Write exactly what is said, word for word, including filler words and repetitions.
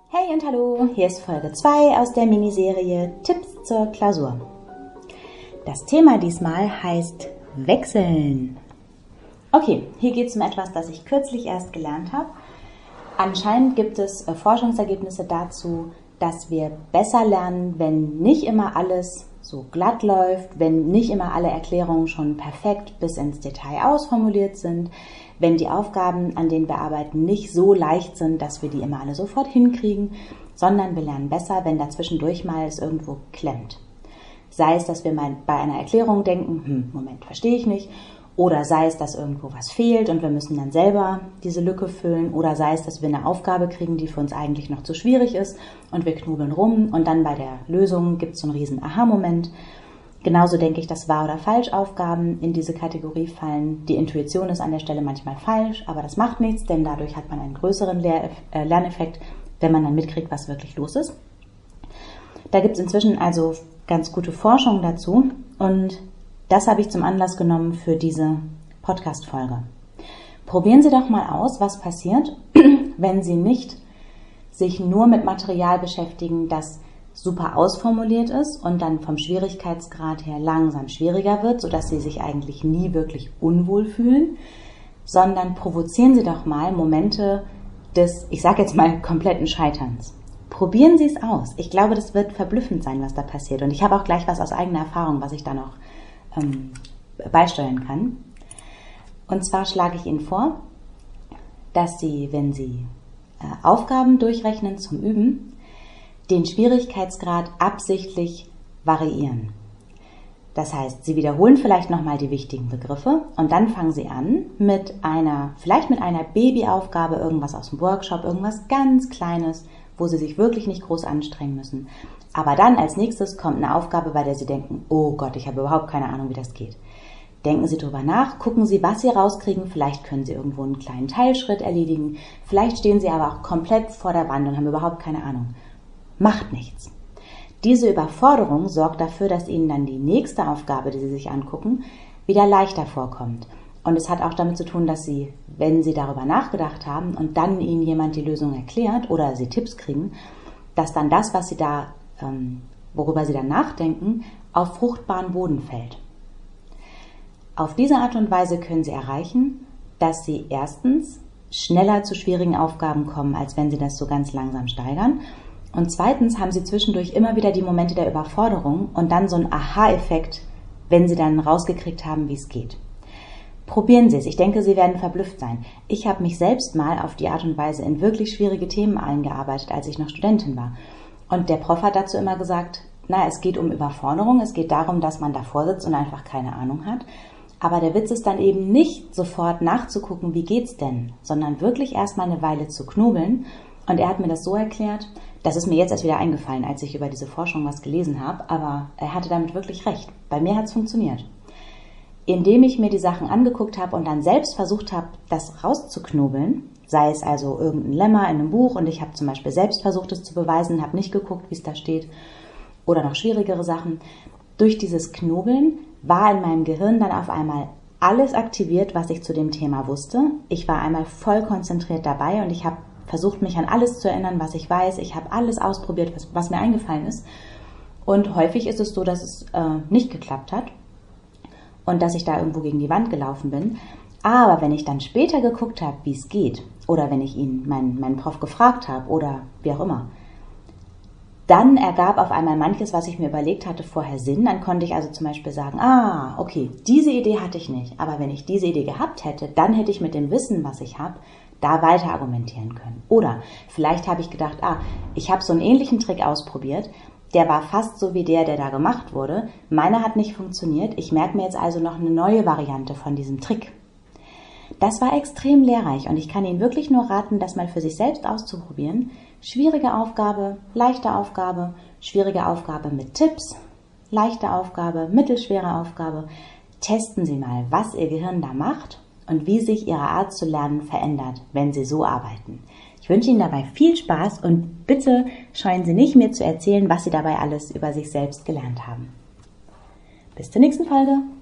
Hey und hallo, hier ist Folge zwei aus der Miniserie Tipps zur Klausur. Das Thema diesmal heißt Wechseln. Okay, hier geht es um etwas, das ich kürzlich erst gelernt habe. Anscheinend gibt es äh, Forschungsergebnisse dazu, dass wir besser lernen, wenn nicht immer alles so glatt läuft, wenn nicht immer alle Erklärungen schon perfekt bis ins Detail ausformuliert sind, wenn die Aufgaben, an denen wir arbeiten, nicht so leicht sind, dass wir die immer alle sofort hinkriegen, sondern wir lernen besser, wenn dazwischendurch mal es irgendwo klemmt. Sei es, dass wir mal bei einer Erklärung denken, hm, Moment, verstehe ich nicht, oder sei es, dass irgendwo was fehlt und wir müssen dann selber diese Lücke füllen, oder sei es, dass wir eine Aufgabe kriegen, die für uns eigentlich noch zu schwierig ist und wir knobeln rum und dann bei der Lösung gibt es so einen riesen Aha-Moment. Genauso denke ich, dass Wahr- oder Falsch-Aufgaben in diese Kategorie fallen. Die Intuition ist an der Stelle manchmal falsch, aber das macht nichts, denn dadurch hat man einen größeren Lehr- äh, Lerneffekt, wenn man dann mitkriegt, was wirklich los ist. Da gibt es inzwischen also ganz gute Forschung dazu und das habe ich zum Anlass genommen für diese Podcast-Folge. Probieren Sie doch mal aus, was passiert, wenn Sie nicht sich nur mit Material beschäftigen, das super ausformuliert ist und dann vom Schwierigkeitsgrad her langsam schwieriger wird, sodass Sie sich eigentlich nie wirklich unwohl fühlen, sondern provozieren Sie doch mal Momente des, ich sage jetzt mal, kompletten Scheiterns. Probieren Sie es aus. Ich glaube, das wird verblüffend sein, was da passiert. Und ich habe auch gleich was aus eigener Erfahrung, was ich da noch ähm, beisteuern kann. Und zwar schlage ich Ihnen vor, dass Sie, wenn Sie äh, Aufgaben durchrechnen zum Üben, den Schwierigkeitsgrad absichtlich variieren. Das heißt, Sie wiederholen vielleicht nochmal die wichtigen Begriffe und dann fangen Sie an mit einer, vielleicht mit einer Babyaufgabe, irgendwas aus dem Workshop, irgendwas ganz Kleines, wo Sie sich wirklich nicht groß anstrengen müssen. Aber dann als nächstes kommt eine Aufgabe, bei der Sie denken, oh Gott, ich habe überhaupt keine Ahnung, wie das geht. Denken Sie drüber nach, gucken Sie, was Sie rauskriegen. Vielleicht können Sie irgendwo einen kleinen Teilschritt erledigen. Vielleicht stehen Sie aber auch komplett vor der Wand und haben überhaupt keine Ahnung. Macht nichts. Diese Überforderung sorgt dafür, dass Ihnen dann die nächste Aufgabe, die Sie sich angucken, wieder leichter vorkommt. Und es hat auch damit zu tun, dass Sie, wenn Sie darüber nachgedacht haben und dann Ihnen jemand die Lösung erklärt oder Sie Tipps kriegen, dass dann das, was Sie da, ähm, worüber Sie dann nachdenken, auf fruchtbaren Boden fällt. Auf diese Art und Weise können Sie erreichen, dass Sie erstens schneller zu schwierigen Aufgaben kommen, als wenn Sie das so ganz langsam steigern. Und zweitens haben Sie zwischendurch immer wieder die Momente der Überforderung und dann so einen Aha-Effekt, wenn Sie dann rausgekriegt haben, wie es geht. Probieren Sie es. Ich denke, Sie werden verblüfft sein. Ich habe mich selbst mal auf die Art und Weise in wirklich schwierige Themen eingearbeitet, als ich noch Studentin war. Und der Prof hat dazu immer gesagt, na, es geht um Überforderung, es geht darum, dass man davor sitzt und einfach keine Ahnung hat. Aber der Witz ist dann eben nicht sofort nachzugucken, wie geht's denn, sondern wirklich erstmal eine Weile zu knobeln. Und er hat mir das so erklärt, das ist mir jetzt erst wieder eingefallen, als ich über diese Forschung was gelesen habe, aber er hatte damit wirklich recht. Bei mir hat es funktioniert. Indem ich mir die Sachen angeguckt habe und dann selbst versucht habe, das rauszuknobeln, sei es also irgendein Lemma in einem Buch und ich habe zum Beispiel selbst versucht, es zu beweisen, habe nicht geguckt, wie es da steht, oder noch schwierigere Sachen. Durch dieses Knobeln war in meinem Gehirn dann auf einmal alles aktiviert, was ich zu dem Thema wusste. Ich war einmal voll konzentriert dabei und ich habe versucht, mich an alles zu erinnern, was ich weiß. Ich habe alles ausprobiert, was, was mir eingefallen ist. Und häufig ist es so, dass es äh, nicht geklappt hat und dass ich da irgendwo gegen die Wand gelaufen bin. Aber wenn ich dann später geguckt habe, wie es geht, oder wenn ich ihn, meinen, meinen Prof gefragt habe oder wie auch immer, dann ergab auf einmal manches, was ich mir überlegt hatte, vorher Sinn. Dann konnte ich also zum Beispiel sagen, ah, okay, diese Idee hatte ich nicht. Aber wenn ich diese Idee gehabt hätte, dann hätte ich mit dem Wissen, was ich habe, da weiter argumentieren können. Oder vielleicht habe ich gedacht, ah, ich habe so einen ähnlichen Trick ausprobiert, der war fast so wie der, der da gemacht wurde. Meiner hat nicht funktioniert. Ich merke mir jetzt also noch eine neue Variante von diesem Trick. Das war extrem lehrreich und ich kann Ihnen wirklich nur raten, das mal für sich selbst auszuprobieren. Schwierige Aufgabe, leichte Aufgabe, schwierige Aufgabe mit Tipps, leichte Aufgabe, mittelschwere Aufgabe. Testen Sie mal, was Ihr Gehirn da macht und wie sich Ihre Art zu lernen verändert, wenn Sie so arbeiten. Ich wünsche Ihnen dabei viel Spaß und bitte scheuen Sie nicht, mir zu erzählen, was Sie dabei alles über sich selbst gelernt haben. Bis zur nächsten Folge.